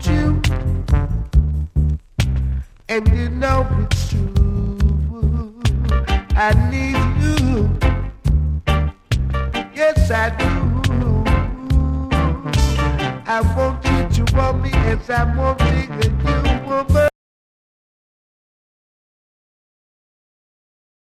want you, and you know it's true. I need you, yes I do. I want you to want me as I want you, and you woman.